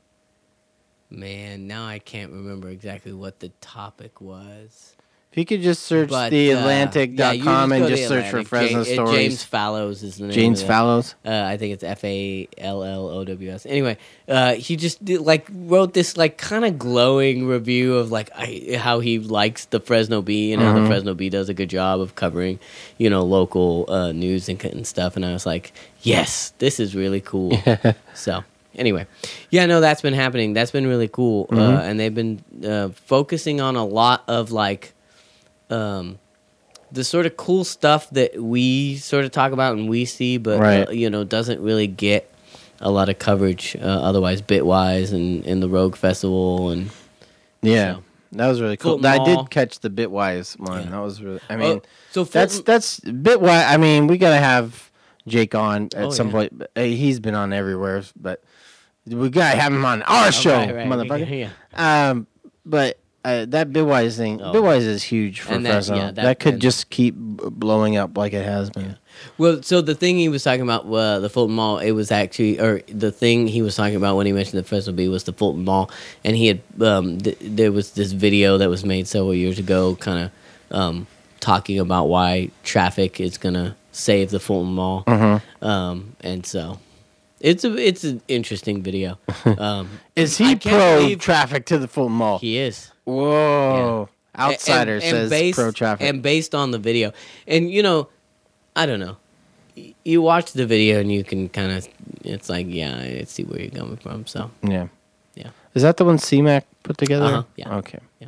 Man, now I can't remember exactly what the topic was. If you could just search But the uh, Atlantic yeah, dot you com go and to just the search for Atlantic. Fresno Ja- uh, stories. James Fallows is the name. James of it. Fallows. Uh, I think it's F A L L O W S. Anyway, uh, he just did, like wrote this like kind of glowing review of like I, how he likes the Fresno Bee and how the Fresno Bee does a good job of covering, you know, local uh, news and, and stuff. And I was like, yes, this is really cool. So anyway, yeah, no, that's been happening. That's been really cool. Uh, and they've been uh, focusing on a lot of like. Um, the sort of cool stuff that we sort of talk about and we see, but Right. uh, you know, doesn't really get a lot of coverage uh, otherwise, Bitwise and, and the Rogue Festival and Yeah, So. that was really cool. Fulton I Mall. did catch the Bitwise one. Yeah. That was really. I mean, Oh, so that's Fulton- that's Bitwise. I mean, we gotta have Jake on at Oh, some yeah. point. Uh, He's been on everywhere, but we gotta have him on our show, right, right, motherfucker. yeah. Um, but uh, that Bitwise thing, Oh. Bitwise is huge for And that- Fresno. yeah, that, that- could and- just keep b- blowing up like it has been. Well, so the thing he was talking about, uh, the Fulton Mall, it was actually, or the thing he was talking about when he mentioned the Fresno Bee was the Fulton Mall, and he had, um, th- there was this video that was made several years ago, kind of um, talking about why traffic is gonna save the Fulton Mall, Mm-hmm. um, and so it's a it's an interesting video. Um, Is I he can't pro believe- traffic to the Fulton Mall? he is. Whoa! And- Outsider and- and says based- pro traffic. and based on the video, and you know, I don't know. Y- You watch the video and you can kind of, it's like, yeah, I see where you're coming from. So yeah, yeah, is that the one C MAC put together? Uh-huh, yeah. Okay. Yeah.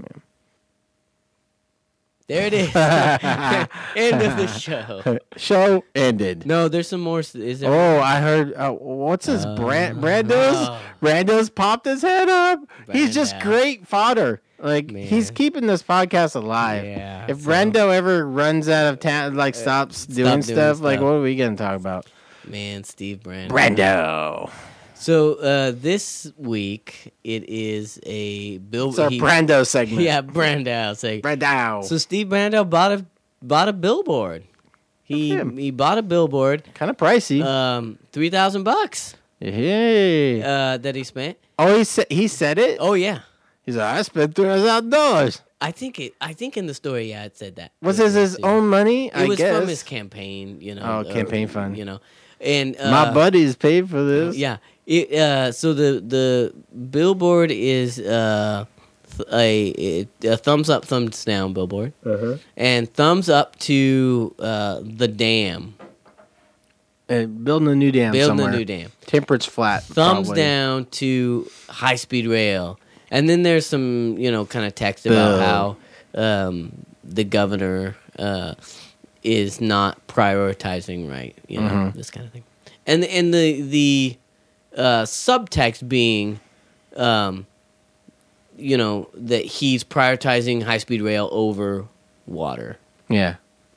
there it is. End of the show. Show ended. No, there's some more. s- Is there? Oh, I heard. Uh, what's his Brand? Brando's. oh. Brando's popped his head up. He's just Brando. great fodder. Like Man. he's keeping this podcast alive. Yeah, If so- Brando ever runs out of town, like stops doing doing stuff, like stuff. what are we gonna talk about? Man, Steve Brand. Brando. So uh, this week it is a bill. It's our he- Brando segment. Yeah, Brando. Say. Brando. So Steve Brando bought a bought a billboard. He him. he bought a billboard. Kind of pricey. Um, three thousand bucks. Hey. Uh, that he spent. oh, he said he said it. Oh yeah, He's like, I spent three thousand dollars. I think it. I think in the story, yeah, it said that. Was It this his it own money? It I was guess. from his campaign. You know. Oh, campaign fund. You know, and uh, My buddies paid for this. Yeah. It, uh, so the the billboard is uh, th- a, a thumbs up, thumbs down billboard, Uh-huh. and thumbs up to uh, the dam, And building a new dam building somewhere. a new dam. Temperance flat. Thumbs probably. down to high speed rail, and then there's some you know kind of text about Boo. how um, the governor uh, is not prioritizing right, you know, Mhm. this kind of thing, and and the the uh, subtext being, um, you know, that he's prioritizing high speed rail over water, Yeah.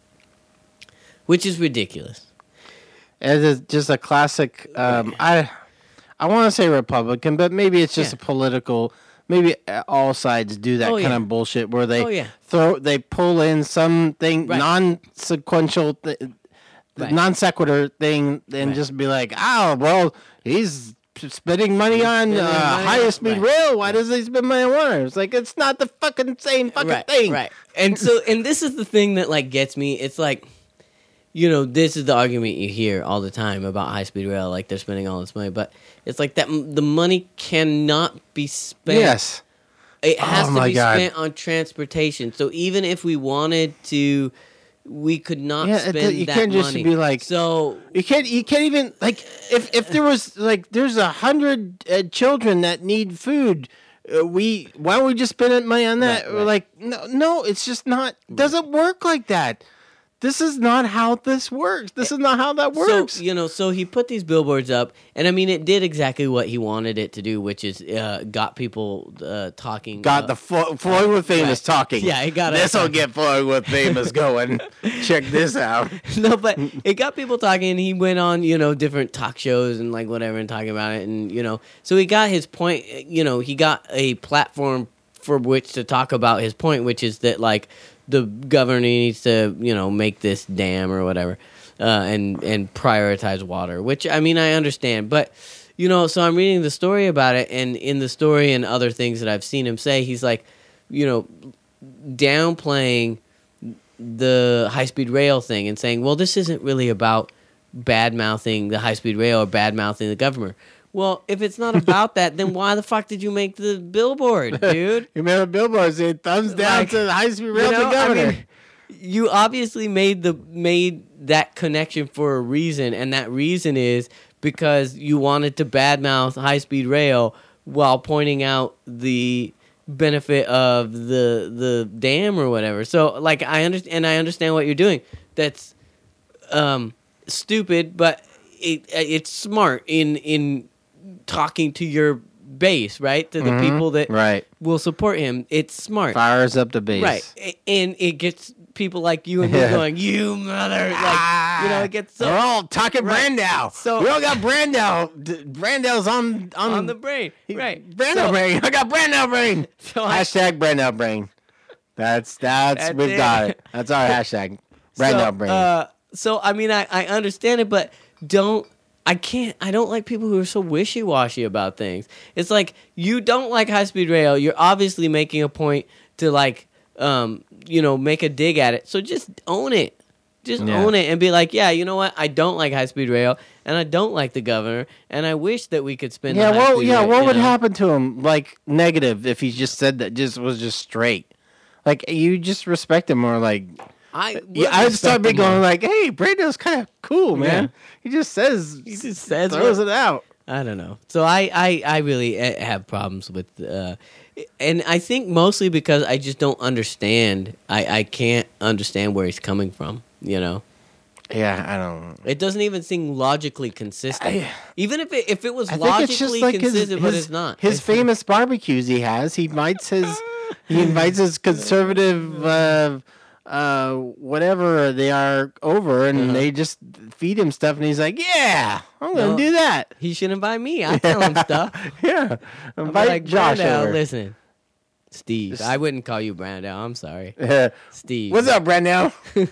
which is ridiculous. It is just a classic. Um, I I want to say Republican, but maybe it's just Yeah. a political. Maybe all sides do that Oh, kind yeah. of bullshit where they Oh, yeah. throw they pull in something Right. non-sequential, th- Right. non sequitur thing, and Right. just be like, oh well, he's spending money on spending uh, money higher on- speed right. rail. Why does he spend money on water? It's like it's not the fucking same fucking right, thing. Right. And so, and this is the thing that like gets me. It's like, you know, this is the argument you hear all the time about high speed rail. Like they're spending all this money, but it's like that. The money cannot be spent. Yes. It has Oh to my be God. spent on transportation. So even if we wanted to, we could not Yeah, it- spend you that can't just money. be like- so You can't. You can't even like if if there was like there's a hundred uh, children that need food. Uh, we why don't we just spend money on that? Right, We're right. like no, no. It's just not. Doesn't work like that. This is not how this works. This is not how that works. So you know, so he put these billboards up, and I mean, it did exactly what he wanted it to do, which is uh, got people uh, talking. got uh, the Flo- Floyd with Famous right. talking. Yeah, he got us this will talking. get Floyd with Famous going. Check this out. no, but it got people talking, and he went on, you know, different talk shows and like whatever, and talking about it, and you know, so he got his point. You know, he got a platform for which to talk about his point, which is that like the governor needs to, you know, make this dam or whatever, uh, and and prioritize water. Which I mean, I understand, but you know, so I'm reading the story about it, and in the story and other things that I've seen him say, he's like, you know, downplaying the high speed rail thing and saying, well, this isn't really about bad mouthing the high speed rail or bad mouthing the governor. Well, if it's not about that, then why the fuck did you make the billboard, dude? You remember Billboard saying thumbs down Like, to the high speed rail You know, to governor. I mean, you obviously made the made that connection for a reason, and that reason is because you wanted to badmouth high speed rail while pointing out the benefit of the the dam or whatever. So, like, I understand, and I understand what you're doing. That's um, stupid, but it it's smart in in talking to your base, right? To the Mhm. people that Right. will support him. It's smart. Fires up the base. Right. A- And it gets people like you and me Yeah. going, you mother. Like, you know, it gets so We're all talking Right. Brandow. So- we all got Brandow. D- Brandow's on on, on the brain. he- Right. Brandow So- brain. I got Brandow brain. So I- Hashtag Brandow brain. That's that's, That's we've it. got it. That's our hashtag. Brandow so, brain. Uh, so, I mean, I, I understand it, but don't. I can't. I don't like people who are so wishy washy about things. It's like you don't like high speed rail. You're obviously making a point to like, um, you know, make a dig at it. So just own it. Just Yeah. own it and be like, yeah, you know what? I don't like high speed rail, and I don't like the governor, and I wish that we could spend. yeah, the well, high-speed yeah. rail, What you would know? happen to him? Like negative if he just said that. Just was just straight. Like you just respect him more. Like I yeah, I would start being going like, hey, Brandow's kind of cool, man. Yeah. He just says, He just says throws what- it out. I don't know. So I, I, I really uh, have problems with, uh, and I think mostly because I just don't understand. I, I can't understand where he's coming from. You know, Yeah, I don't. it doesn't even seem logically consistent. I- even if it if it was I think it's logically just like his, consistent, but his, it's not. his It's- famous barbecues he has. He invites his he invites his conservative uh, uh, whatever they are over, and Uh-huh. they just feed him stuff, and he's like, "Yeah, I'm gonna No. do that." He should invite me. I tell him stuff. Yeah, I'm invite like, Josh Brandon, over. listen, Steve. Just- I wouldn't call you Brandon. I'm sorry, Uh, Steve. What's up, Brandon?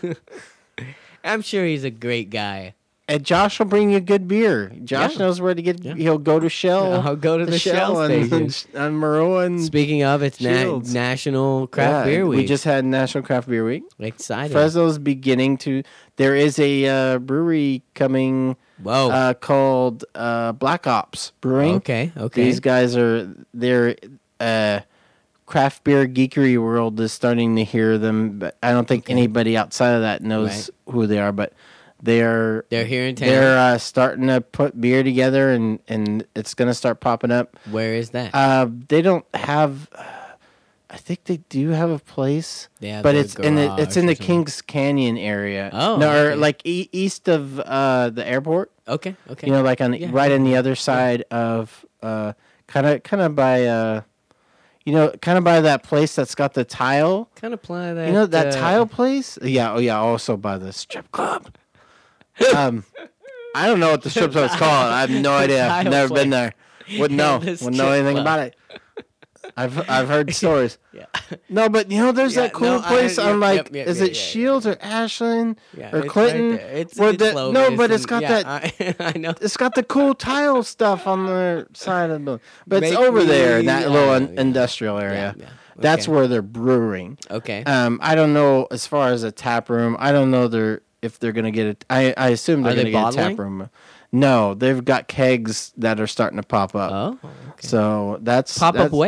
I'm sure he's a great guy. And Josh will bring you good beer. Josh Yeah. knows where to get. Yeah. He'll go to Shell. I'll go to the, Shell, and, station. and, and Maroa and Speaking of, it's na- Shields. National Craft Yeah, Beer Week. We just had National Craft Beer Week. excited. Fresno's beginning to. There is a uh, brewery coming Whoa. uh, called uh, Black Ops Brewing. okay. Okay. These guys are they're uh, craft beer geekery world is starting to hear them, but I don't think Okay. anybody outside of that knows who they are. But they're They're here in town. they're uh, starting to put beer together, and and it's gonna start popping up. Where is that? Uh, they don't have. I think they do have a place, They have but the it's in the it's garage in or the something. Kings Canyon area. Oh, no, or okay. like e- east of uh, the airport. okay. Okay. You know, like on the, Yeah. right on the other side of uh, kind of kind of by uh, you know, kind of by that place that's got the tile. kind of apply that. You know that uh, tile place? Yeah, oh yeah. Also by the strip club. um, I don't know what the strip club's called. I have no idea. I've tile never place. been there. Wouldn't know. The Wouldn't know strip anything club. about it. I've I've heard stories. Yeah. No, but you know, there's Yeah, that cool no, I- place yep, on like, yep, yep, is yeah, it yeah, Shields or Ashland Yeah, or it's Clinton? Right there. It's, where it's the- Clovis no, but it's and- got yeah, that- I, I know. It's got the cool tile stuff on the side of the building, but it's Make over there in me- that I little know, in- yeah. industrial area. Yeah, yeah. That's Okay. where they're brewing. Okay. Um, I don't know as far as a tap room. I don't know they're if they're gonna get it. I I assume they're Are they gonna get a bottling? tap room. No, they've got kegs that are starting to pop up. oh. Okay. So that's Pop up that's- where?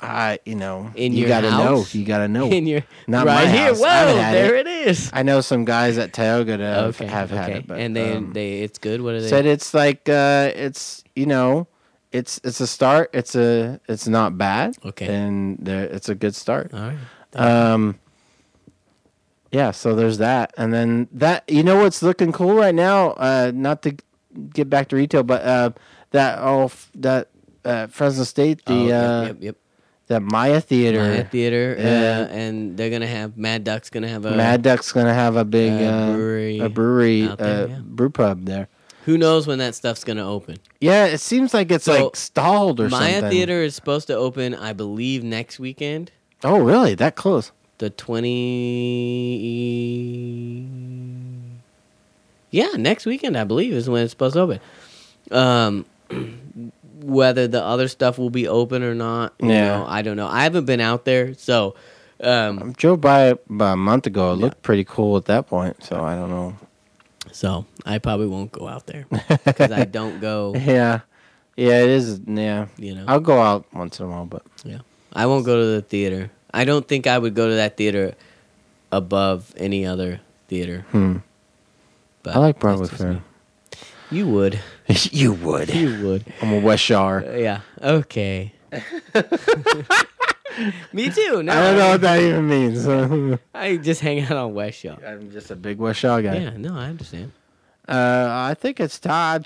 I, you know, In you your gotta house? know. You gotta know. In your Not right my here. house. Whoa, I haven't had there it. it is. I know some guys at Tioga that have, Okay, have okay. had it, but and they um, they it's good. What are they? said it's like uh, it's you know, it's it's a start. It's a it's not bad. Okay. and there, it's a good start. All right. Um, yeah. So there's that, and then that you know what's looking cool right now. Uh, not to get back to retail, but uh, that oh f- that uh, Fresno State the oh, yep, uh, yep, yep. that Maya Theater. Maya Theater, uh, Yeah. and they're gonna have Mad Duck's gonna have a Mad Duck's gonna have a big uh, uh, brewery a brewery, out there, uh, yeah. brew pub there. Who knows when that stuff's gonna open? Yeah, it seems like it's So, like stalled or Maya something. Theater is supposed to open, I believe, next weekend. Oh, really? That close? The twenty. Yeah, next weekend I believe is when it's supposed to open. Um, whether the other stuff will be open or not, you Yeah. know, I don't know. I haven't been out there, so um, I drove by it about a month ago. It Yeah. looked pretty cool at that point, so I don't know. so I probably won't go out there because I don't go. Yeah, yeah, it is. Yeah, You know, I'll go out once in a while, but yeah, I won't go to the theater. I don't think I would go to that theater above any other theater. hmm. But I like that's Broadway just Fair. me. You would. You would. You would. I'm a West Shore. Uh, yeah. Okay. Me too. No, I don't know what that even means. I just hang out on West Shore. I'm just a big West Shore guy. Yeah. No, I understand. Uh, I think it's time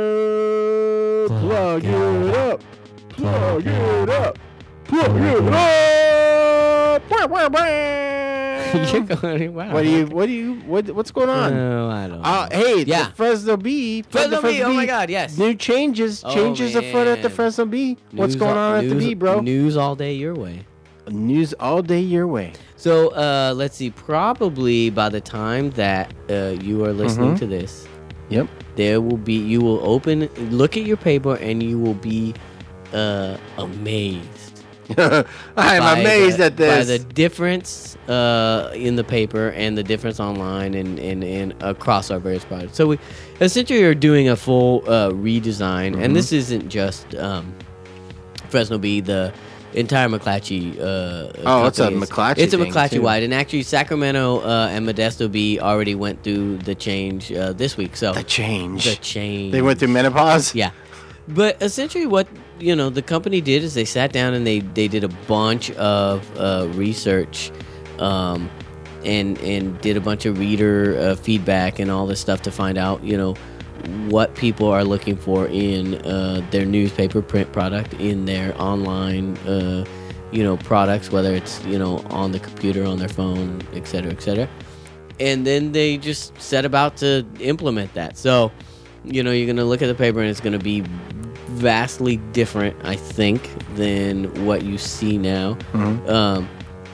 to plug it up. Plug it up. Plug it up. Wah, wah, wah. You're going. Wow. What do you? What do you? What? What's going on? No, I don't. Uh, know. hey, Yeah. the Fresno Bee. Fresno the Bee, oh my God, yes. New changes. Oh, changes afoot at the man. Fresno Bee. What's News going all- on at the news- Bee, bro? News all day your way. News all day your way. So uh, let's see. Probably by the time that uh, you are listening Mhm. to this, Yep. there will be. You will open, look at your paper, and you will be uh, amazed. I'm by amazed the, at this. By the difference uh, in the paper and the difference online and, and, and across our various products. So we essentially are doing a full uh, redesign, Mhm. and this isn't just um, Fresno Bee, the entire McClatchy. Uh, Oh, it's a company is- McClatchy It's a thing, McClatchy too. wide, and actually Sacramento uh, and Modesto Bee already went through the change uh, this week. So the change. the change. They went through menopause. Yeah. But essentially what, you know, the company did is they sat down and they, they did a bunch of uh, research um, and and did a bunch of reader uh, feedback and all this stuff to find out, you know, what people are looking for in uh, their newspaper print product, in their online, uh, you know, products, whether it's, you know, on the computer, on their phone, et cetera, et cetera. And then they just set about to implement that. So, you know, you're going to look at the paper and it's going to be vastly different, I think, than what you see now. Mhm. Um,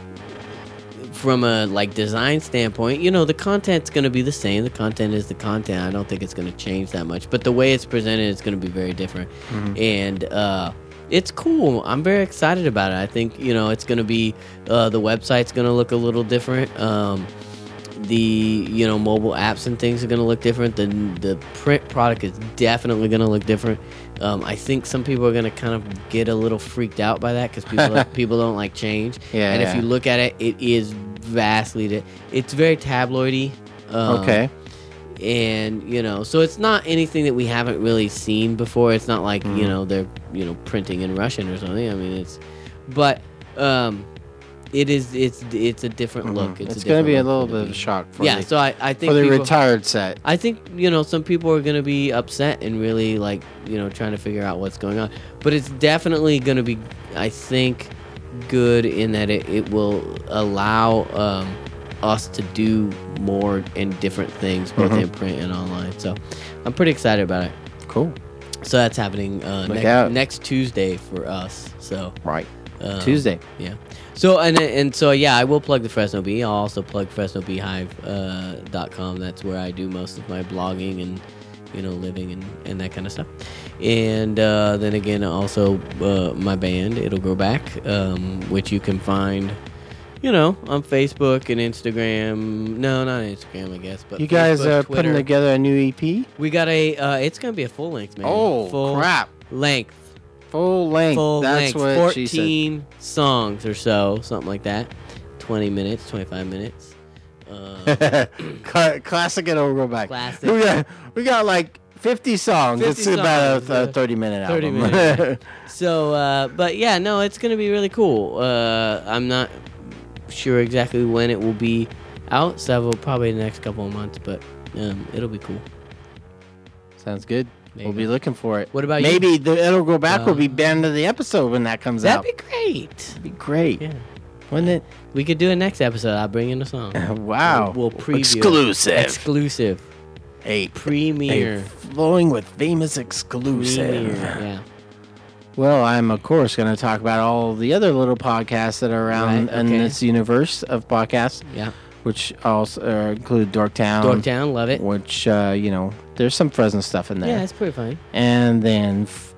from a like design standpoint, you know, the content's going to be the same. The content is the content. I don't think it's going to change that much. But the way it's presented is going to be very different. Mhm. And uh, it's cool. I'm very excited about it. I think, you know, it's going to be, uh, the website's going to look a little different. Um, the you know mobile apps and things are going to look different. The the print product is definitely going to look different. Um, I think some people are going to kind of get a little freaked out by that because people people don't like change. Yeah, and yeah. if you look at it, it is vastly di- it's very tabloidy. Um, Okay. and you know, so it's not anything that we haven't really seen before. It's not like Mm. you know they're you know printing in Russian or something. I mean, it's but. Um, It is. It's. It's a different look. Mhm. It's, It's, a going to be a different little look for bit the of a Bee. shock for Yeah. the, So I. I think for the people, retired set. I think you know some people are going to be upset and really like you know trying to figure out what's going on. But it's definitely going to be. I think good in that it, it will allow um, us to do more and different things both Mhm. in print and online. So I'm pretty excited about it. Cool. So that's happening uh, Look next, out. next Tuesday for us. So Right. um, Tuesday. yeah. So and and so yeah, I will plug the Fresno Bee. I'll also plug Fresno Beehive uh, dot com. That's where I do most of my blogging and you know living and, and that kind of stuff. And uh, then again, also uh, my band, It'll Grow Back, um, which you can find, you know, on Facebook and Instagram. No, not Instagram, I guess. But You guys Facebook, are putting Twitter. together a new E P? We got a. Uh, it's gonna be a full length, man. Oh, full crap. length Full length. Full That's length, what she said. fourteen songs or so, something like that. twenty minutes, twenty-five minutes. Uh, Cla- Classic and Go Back. Classic. We got, we got like fifty songs. fifty it's about songs, a, a uh, thirty minute thirty album. minutes. so, uh, but yeah, no, it's gonna be really cool. Uh, I'm not sure exactly when it will be out. Several, probably the next couple of months, but um, it'll be cool. Sounds good. There We'll you be go. looking for it. What about you? Maybe the It'll Go Back will be Uh, banned of the episode when that comes out. That'd be great. That'd be great. Yeah, Wouldn't it? we could do a next episode. I'll bring in a song. Wow. We'll, we'll preview. Exclusive. Exclusive. A Premiere. A flowing with famous exclusive. Premiere. Yeah. Well, I'm of course going to talk about all the other little podcasts that are around Right, in okay. this universe of podcasts, Yeah. which also uh, include Dorktown. Dorktown, love it. Which uh, you know, there's some Fresno stuff in there. Yeah, it's pretty fine. And then f-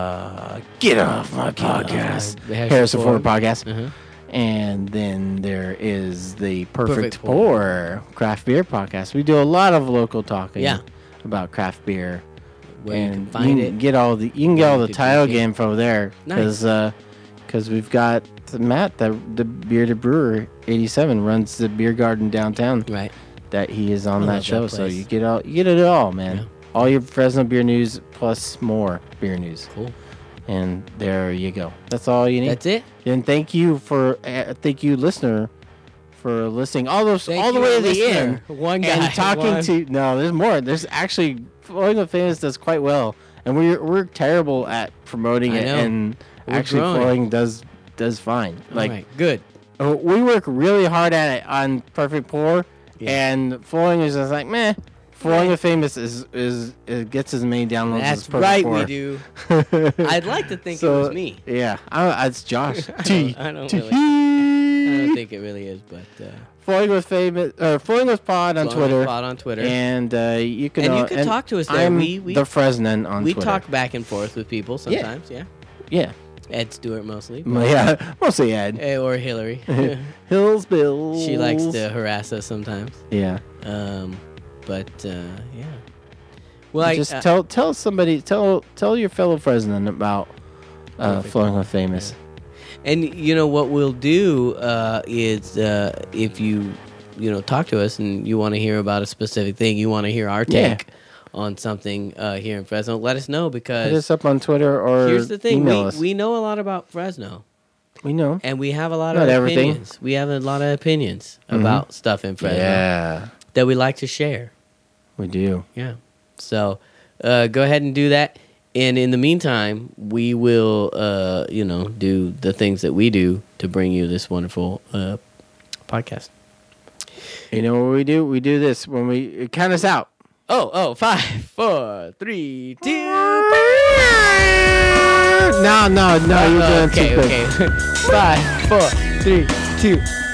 uh, Get Off My Podcast, the Harrison Harrison Ford Ford. Podcast. Uh-huh. And then there is the Perfect, Perfect Pour, Pour. Craft Beer Podcast. We do a lot of local talking Yeah. about craft beer. Where you and can find it. get all the you can get Where all you the could title drink it. info there Nice. because because we've got Matt, the the Bearded Brewer eighty-seven, runs the beer garden downtown. Right. That he is on I that love that show, so place. you get all you get it all, man. Yeah. All your Fresno beer news plus more beer news, Cool. and there you go. That's all you need. That's it. And thank you for uh, thank you, listener, for listening all those Thank all the you, way our to the listener. end. One guy. And talking one- to no, there's more. There's actually Flowing with Famous does quite well, and we're we're terrible at promoting I it, know. and We're actually growing. Flowing does does fine. All Like right, good. uh, we work really hard at it on Perfect Pour, Yeah. and Flowing is just like meh. Flowing with Famous is is it gets as many downloads as That's Perfect right, Pour. we do. I'd like to think So, it was me. Yeah, I, it's Josh. I T- don't, I don't T- really. I don't think it really is, but uh, Flowing with Famous, or Flowing with Pod on Flowing with Twitter, Pod on Twitter. and uh, you can And you uh, can talk to us there. I'm We- we- the Fresnan on we Twitter. talk back and forth with people sometimes. Yeah. yeah, Ed Stewart mostly. M- yeah, mostly Ed. Eh, or Hillary. Hills Bills. She likes to harass us sometimes. Yeah, Um, but uh, yeah. Well, I, just uh, tell tell somebody tell tell your fellow Fresnan about uh, Perfect. Flowing with Famous. And you know what we'll do uh, is uh, if you you know talk to us and you want to hear about a specific thing, you want to hear our Yeah. take on something uh, here in Fresno, let us know Hit because us up on Twitter or here's the thing: email we, us. we know a lot about Fresno, we know. and we have a lot Not of everything. opinions. We have a lot of opinions Mhm. about stuff in Fresno Yeah, that we like to share. we do. Yeah. So uh, go ahead and do that. And in the meantime, we will, uh, you know, do the things that we do to bring you this wonderful uh, podcast. You know what we do? We do this when we count us out. Oh, oh, five, four, three, two. No, no, no, you're doing okay, too quick. okay. Five, four, three, two.